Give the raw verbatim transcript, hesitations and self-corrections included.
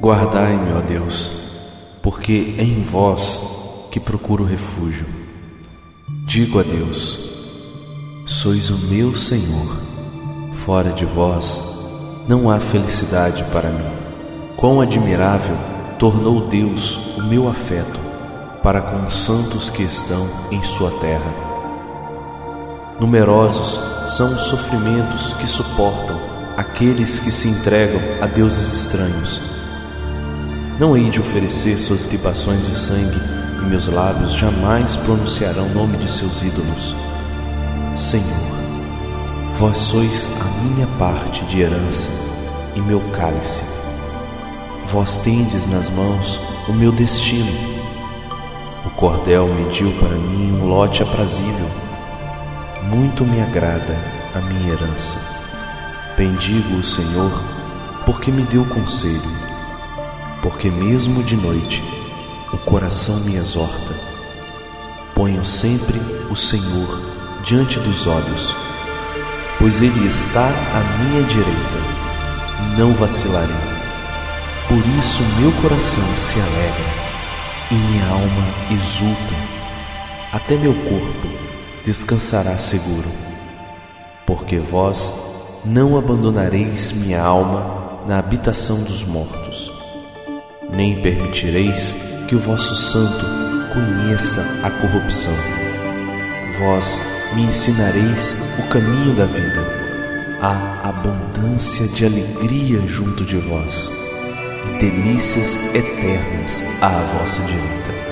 Guardai-me, ó Deus, porque é em vós que procuro refúgio. Digo a Deus: sois o meu Senhor, fora de vós não há felicidade para mim. Quão admirável tornou Deus o meu afeto para com os santos que estão em sua terra. Numerosos são os sofrimentos que suportam aqueles que se entregam a deuses estranhos. Não hei de oferecer suas libações de sangue, e meus lábios jamais pronunciarão o nome de seus ídolos. Senhor, vós sois a minha parte de herança e meu cálice. Vós tendes nas mãos o meu destino. O cordel mediu para mim um lote aprazível. Muito me agrada a minha herança. Bendigo o Senhor, porque me deu conselho. Porque mesmo de noite o coração me exorta. Ponho sempre o Senhor diante dos olhos, pois Ele está à minha direita, não vacilarei. Por isso meu coração se alegra e minha alma exulta. Até meu corpo descansará seguro, porque vós não abandonareis minha alma na habitação dos mortos, nem permitireis que o vosso santo conheça a corrupção. Vós me ensinareis o caminho da vida. Há abundância de alegria junto de vós e delícias eternas à vossa direita.